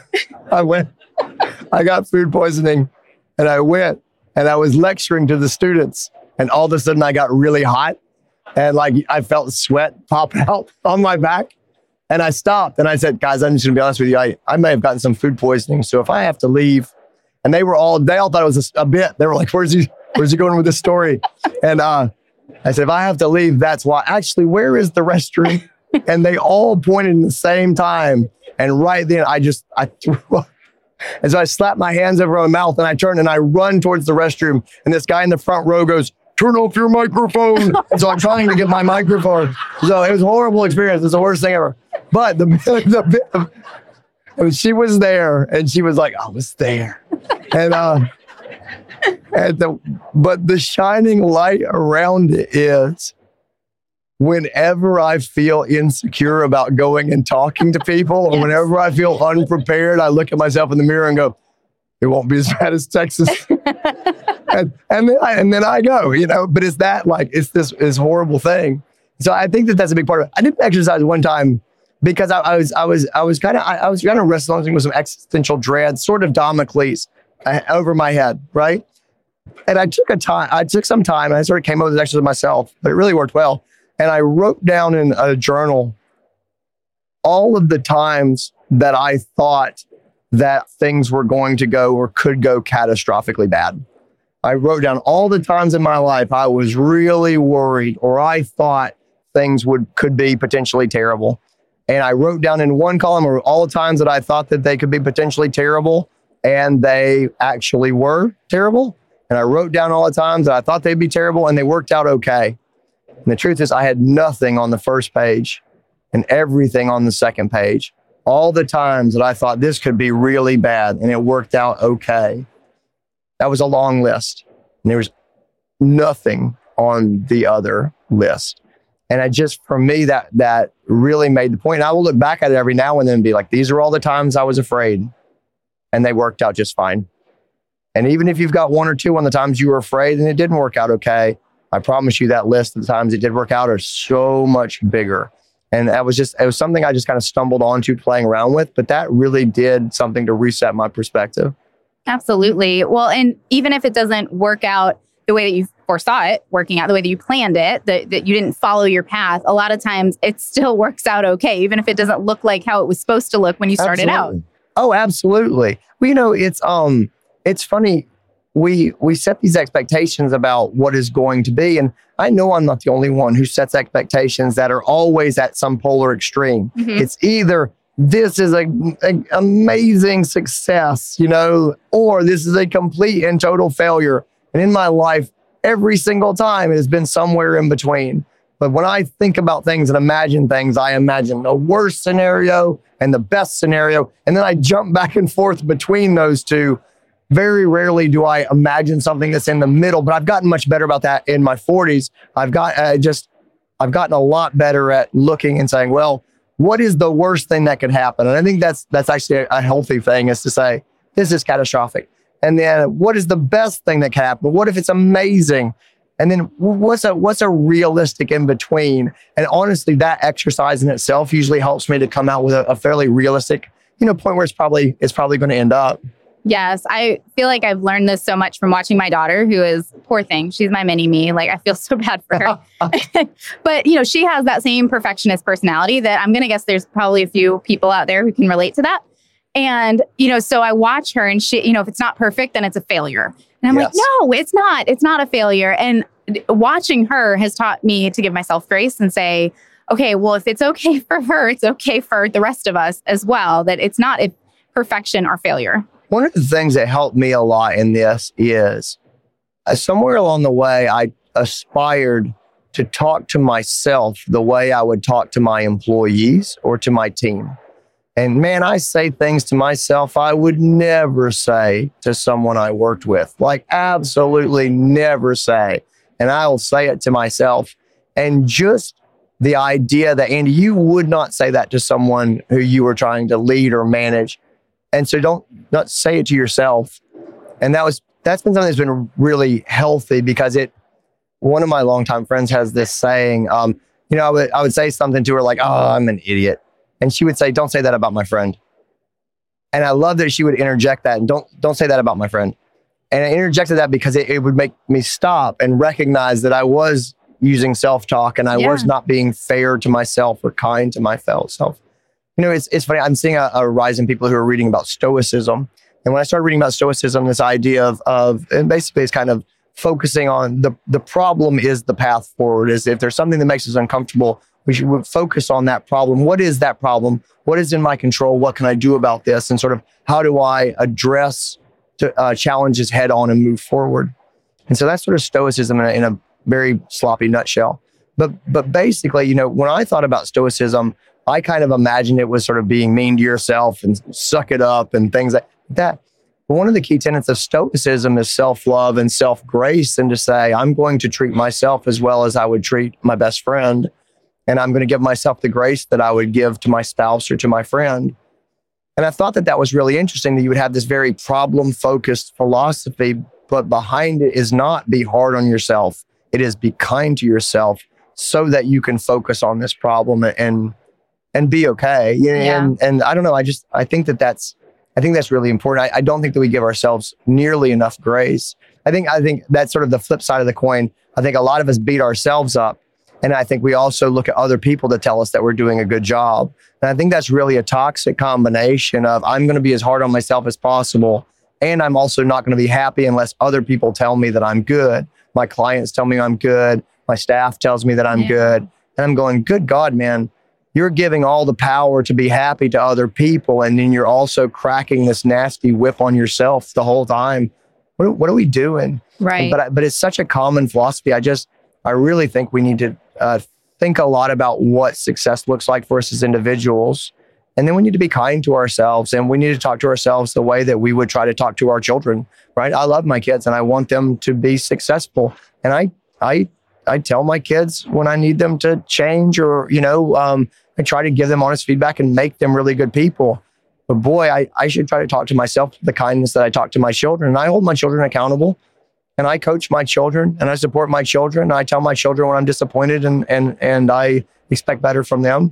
got food poisoning and I went and I was lecturing to the students, and all of a sudden I got really hot and like I felt sweat pop out on my back. And I stopped and I said, guys, I'm just gonna be honest with you. I may have gotten some food poisoning. So if I have to leave, and they all thought it was a bit. They were like, where's he going with this story? And I said, if I have to leave, that's why. Actually, where is the restroom? And they all pointed in the same time. And right then I threw up. And so I slapped my hands over my mouth and I turned and I run towards the restroom. And this guy in the front row goes, turn off your microphone. And so I'm trying to get my microphone. So it was a horrible experience. It's the worst thing ever. But she was there and she was like, I was there. But the shining light around it is whenever I feel insecure about going and talking to people, or whenever I feel unprepared, I look at myself in the mirror and go, it won't be as bad as Texas. and then I go, but it's that like, it's this horrible thing. So I think that's a big part of it. I did exercise one time because I was kind of wrestling with some existential dread, sort of Damocles over my head, right? And I took some time and I sort of came up with this exercise myself, but it really worked well. And I wrote down in a journal all of the times that I thought that things were going to go or could go catastrophically bad. I wrote down all the times in my life I was really worried or I thought things could be potentially terrible. And I wrote down in one column all the times that I thought that they could be potentially terrible, and they actually were terrible. And I wrote down all the times that I thought they'd be terrible, and they worked out okay. And the truth is, I had nothing on the first page and everything on the second page. All the times that I thought this could be really bad, and it worked out okay. That was a long list. And there was nothing on the other list. And for me, that really made the point. And I will look back at it every now and then and be like, these are all the times I was afraid, and they worked out just fine. And even if you've got one or two on the times you were afraid and it didn't work out okay, I promise you that list of the times it did work out are so much bigger. And it was something I just kind of stumbled onto playing around with, but that really did something to reset my perspective. Absolutely. Well, and even if it doesn't work out the way that you foresaw it working out, the way that you planned it, that you didn't follow your path, a lot of times it still works out okay, even if it doesn't look like how it was supposed to look when you started out. Oh, absolutely. Well, it's funny. We set these expectations about what is going to be. And I know I'm not the only one who sets expectations that are always at some polar extreme. Mm-hmm. It's either this is an amazing success, or this is a complete and total failure. And in my life, every single time it has been somewhere in between. But when I think about things and imagine things, I imagine the worst scenario and the best scenario. And then I jump back and forth between those two. Very rarely do I imagine something that's in the middle, but I've gotten much better about that in my 40s. I've gotten a lot better at looking and saying, well, what is the worst thing that could happen? And I think that's actually a healthy thing, is to say, this is catastrophic. And then what is the best thing that can happen? What if it's amazing? And then what's a realistic in between? And honestly, that exercise in itself usually helps me to come out with a fairly realistic, point where it's probably going to end up. Yes, I feel like I've learned this so much from watching my daughter, who is, poor thing, she's my mini me. Like, I feel so bad for her. But, she has that same perfectionist personality that I'm going to guess there's probably a few people out there who can relate to that. And, so I watch her, and she, if it's not perfect, then it's a failure. And I'm like, no, it's not. It's not a failure. And watching her has taught me to give myself grace and say, okay, well, if it's okay for her, it's okay for the rest of us as well, that it's not a perfection or failure. One of the things that helped me a lot in this is somewhere along the way, I aspired to talk to myself the way I would talk to my employees or to my team. And man, I say things to myself I would never say to someone I worked with, like absolutely never say. And I will say it to myself. And just the idea that, Andy, you would not say that to someone who you were trying to lead or manage. And so not say it to yourself. And that's been something that's been really healthy, because one of my longtime friends has this saying, I would say something to her like, oh, I'm an idiot. And she would say, don't say that about my friend. And I love that she would interject that, and don't say that about my friend. And I interjected that because it would make me stop and recognize that I was using self-talk, and I was not being fair to myself or kind to my fellow self. It's funny. I'm seeing a rise in people who are reading about Stoicism. And when I started reading about Stoicism, this idea of and basically it's kind of focusing on the problem is the path forward. Is if there's something that makes us uncomfortable, we should focus on that problem. What is that problem? What is in my control? What can I do about this? And sort of how do I address challenges head on and move forward? And so that's sort of Stoicism in a very sloppy nutshell. But basically, when I thought about Stoicism, I kind of imagined it was sort of being mean to yourself and suck it up and things like that. But one of the key tenets of Stoicism is self-love and self-grace, and to say, I'm going to treat myself as well as I would treat my best friend. And I'm going to give myself the grace that I would give to my spouse or to my friend. And I thought that was really interesting, that you would have this very problem-focused philosophy, but behind it is not be hard on yourself. It is be kind to yourself so that you can focus on this problem and be okay. And I don't know. I think that's really important. I don't think that we give ourselves nearly enough grace. I think that's sort of the flip side of the coin. I think a lot of us beat ourselves up. And I think we also look at other people to tell us that we're doing a good job. And I think that's really a toxic combination of, I'm going to be as hard on myself as possible, And I'm also not going to be happy unless other people tell me that I'm good. My clients tell me I'm good. My staff tells me that I'm good. And I'm going, good God, man, you're giving all the power to be happy to other people. And then you're also cracking this nasty whip on yourself the whole time. What are we doing? Right. But it's such a common philosophy. I really think we need to think a lot about what success looks like for us as individuals. And then we need to be kind to ourselves, and we need to talk to ourselves the way that we would try to talk to our children, right? I love my kids and I want them to be successful. And I tell my kids when I need them to change, or, I try to give them honest feedback and make them really good people. But boy, I should try to talk to myself with the kindness that I talk to my children. And I hold my children accountable, and I coach my children, and I support my children. And I tell my children when I'm disappointed and I expect better from them.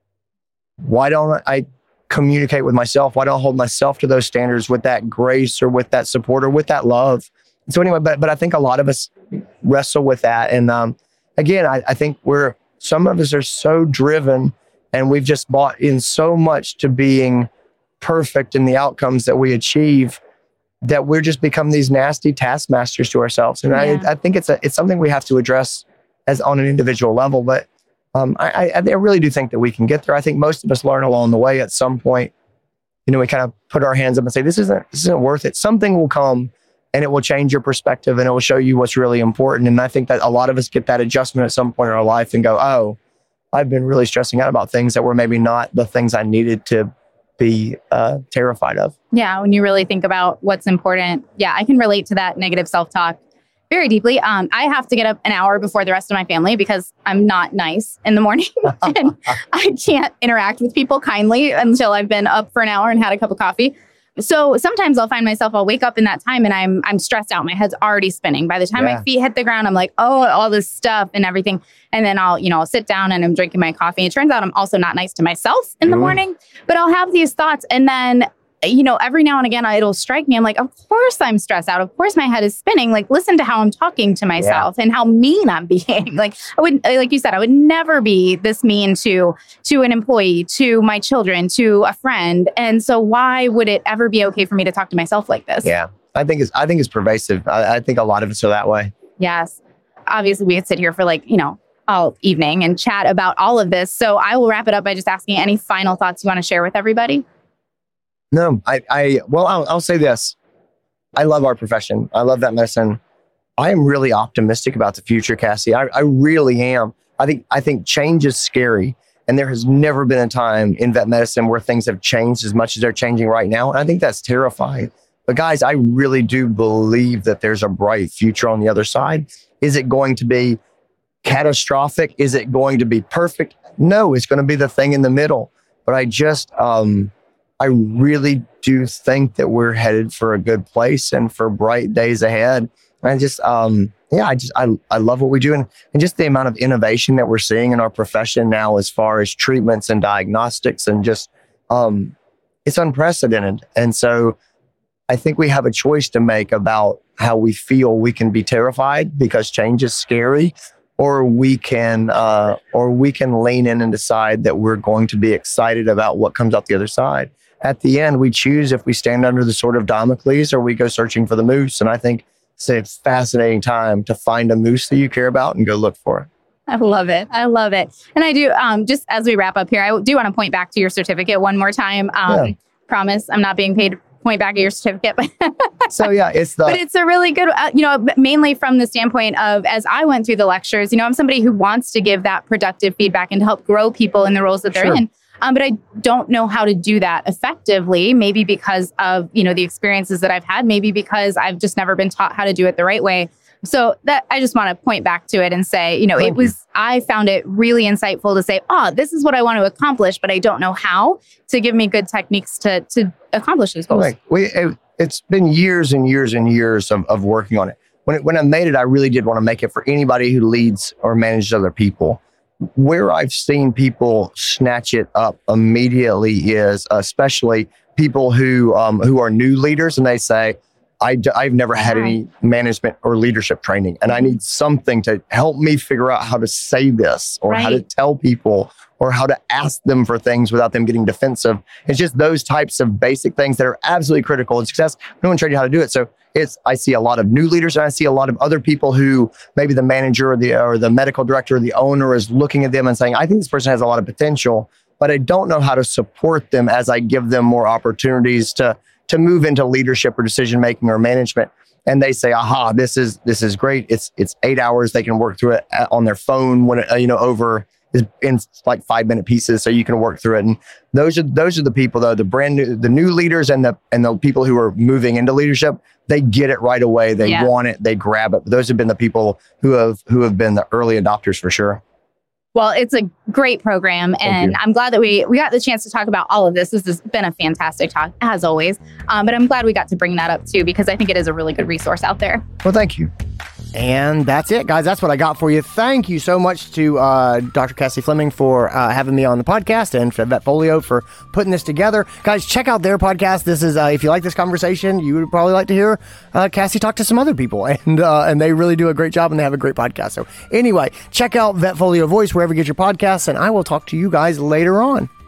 Why don't I communicate with myself? Why don't I hold myself to those standards with that grace or with that support or with that love? So anyway, but I think a lot of us wrestle with that. And again, I think some of us are so driven, and we've just bought in so much to being perfect in the outcomes that we achieve, that we're just become these nasty taskmasters to ourselves. And I think it's something we have to address as on an individual level. But I really do think that we can get there. I think most of us learn along the way at some point. We kind of put our hands up and say, this isn't worth it. Something will come and it will change your perspective, and it will show you what's really important. And I think that a lot of us get that adjustment at some point in our life and go, oh, I've been really stressing out about things that were maybe not the things I needed to be terrified of. Yeah, when you really think about what's important. Yeah, I can relate to that negative self-talk very deeply. I have to get up an hour before the rest of my family because I'm not nice in the morning and I can't interact with people kindly until I've been up for an hour and had a cup of coffee. So sometimes I'll wake up in that time and I'm stressed out. My head's already spinning. By the time my feet hit the ground, I'm like, oh, all this stuff and everything. And then I'll sit down and I'm drinking my coffee. It turns out I'm also not nice to myself in the morning, but I'll have these thoughts. And then, every now and again, it'll strike me. I'm like, of course I'm stressed out. Of course my head is spinning. Like, listen to how I'm talking to myself and how mean I'm being. Like you said, I would never be this mean to an employee, to my children, to a friend. And so why would it ever be okay for me to talk to myself like this? Yeah, I think it's pervasive. I think a lot of us are that way. Yes. Obviously we could sit here for all evening and chat about all of this. So I will wrap it up by just asking any final thoughts you want to share with everybody. No, I'll say this. I love our profession. I love vet medicine. I am really optimistic about the future, Cassie. I really am. I think change is scary. And there has never been a time in vet medicine where things have changed as much as they're changing right now. And I think that's terrifying. But guys, I really do believe that there's a bright future on the other side. Is it going to be catastrophic? Is it going to be perfect? No, it's going to be the thing in the middle. But I really do think that we're headed for a good place and for bright days ahead. And I love what we do. And just the amount of innovation that we're seeing in our profession now, as far as treatments and diagnostics, and just, it's unprecedented. And so I think we have a choice to make about how we feel. We can be terrified because change is scary, or we can lean in and decide that we're going to be excited about what comes out the other side. At the end, we choose if we stand under the sword of Damocles or we go searching for the moose. And I think it's a fascinating time to find a moose that you care about and go look for it. I love it. And I do, just as we wrap up here, I do want to point back to your certificate one more time. Promise I'm not being paid to point back at your certificate. So yeah, but it's a really good, mainly from the standpoint of, as I went through the lectures, I'm somebody who wants to give that productive feedback and to help grow people in the roles that they're in. But I don't know how to do that effectively, maybe because of, the experiences that I've had, maybe because I've just never been taught how to do it the right way. So that I just want to point back to it and say, I found it really insightful to say, this is what I want to accomplish, but I don't know how to give me good techniques to accomplish those goals. Right. It's been years and years and years of working on it. When I made it, I really did want to make it for anybody who leads or manages other people. Where I've seen people snatch it up immediately is especially people who are new leaders, and they say, I've never had any management or leadership training, and I need something to help me figure out how to say this or how to tell people or how to ask them for things without them getting defensive. It's just those types of basic things that are absolutely critical in success. No one trained you how to do it. So I see a lot of new leaders, and I see a lot of other people who maybe the manager or the medical director or the owner is looking at them and saying, I think this person has a lot of potential, but I don't know how to support them as I give them more opportunities to move into leadership or decision making or management. And they say, aha, this is great. It's 8 hours. They can work through it on their phone when over in like 5-minute pieces, so you can work through it. And those are the people, though, the new leaders and the people who are moving into leadership. They get it right away. They want it. They grab it. But those have been the people who have been the early adopters for sure. Well, it's a great program, and I'm glad that we got the chance to talk about all of this. This has been a fantastic talk, as always. But I'm glad we got to bring that up, too, because I think it is a really good resource out there. Well, thank you. And that's it, guys. That's what I got for you. Thank you so much to Dr. Cassie Fleming for having me on the podcast, and for Vetfolio for putting this together. Guys, check out their podcast. This is, if you like this conversation, you would probably like to hear Cassie talk to some other people. And they really do a great job, and they have a great podcast. So anyway, check out Vetfolio Voice wherever you get your podcasts, and I will talk to you guys later on.